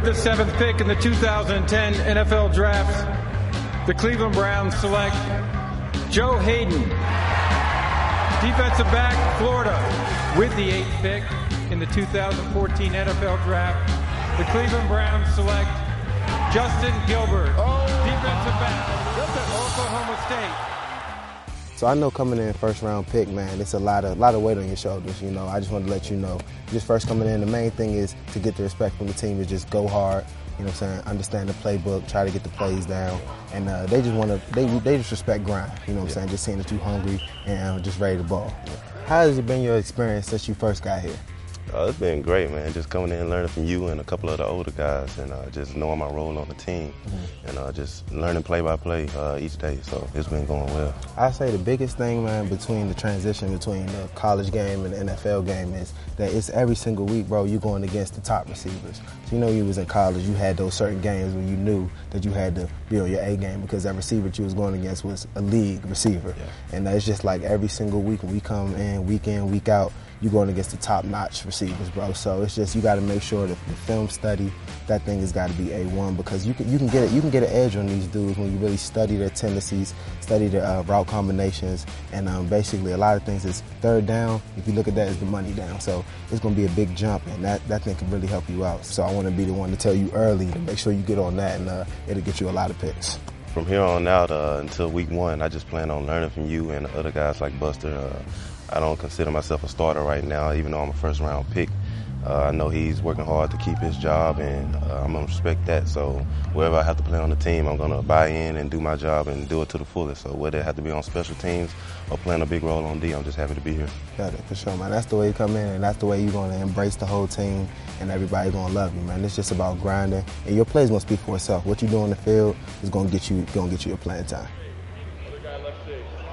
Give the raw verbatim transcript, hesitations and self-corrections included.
With the seventh pick in the two thousand ten N F L Draft, the Cleveland Browns select Joe Hayden, defensive back, Florida. With the eighth pick in the two thousand fourteen N F L Draft, the Cleveland Browns select Justin Gilbert, defensive back, Oklahoma State. So I know coming in first round pick, man, it's a lot of lot of weight on your shoulders. You know, I just wanted to let you know, just first coming in, the main thing is to get the respect from the team is just go hard. You know what I'm saying? Understand the playbook, try to get the plays down, and uh, they just want to they they just respect grind. You know what I'm saying? Just seeing that you hungry and uh, just ready to ball. How has it been your experience since you first got here? Uh, it's been great, man. Just coming in and learning from you and a couple of the older guys, and uh, just knowing my role on the team, mm-hmm. and uh, just learning play by play uh, each day. So it's been going well. I say the biggest thing, man, between the transition between the college game and the N F L game is that it's every single week, bro. You're going against the top receivers. So you know, you was in college, you had those certain games when you knew that you had to be on your A game because that receiver that you was going against was a league receiver, yeah. And it's just like every single week when we come in, week in, week out. You're going against the top-notch receivers, bro. So it's just you got to make sure that the film study, that thing has got to be A one because you can you can get it you can get an edge on these dudes when you really study their tendencies, study their uh, route combinations, and um, basically a lot of things is third down. If you look at that as the money down, so it's going to be a big jump, and that that thing can really help you out. So I want to be the one to tell you early to make sure you get on that, and uh, it'll get you a lot of picks. From here on out uh, until week one, I just plan on learning from you and the other guys like Buster. Uh, I don't consider myself a starter right now, even though I'm a first round pick. Uh, I know he's working hard to keep his job, and uh, I'm going to respect that. So wherever I have to play on the team, I'm going to buy in and do my job and do it to the fullest. So whether it have to be on special teams or playing a big role on D, I'm just happy to be here. Got it, for sure, man. That's the way you come in, and that's the way you're going to embrace the whole team, and everybody's going to love you, man. It's just about grinding, and your plays going to speak for itself. What you do on the field is going to get you, going to get you your playing time. Other guy left six.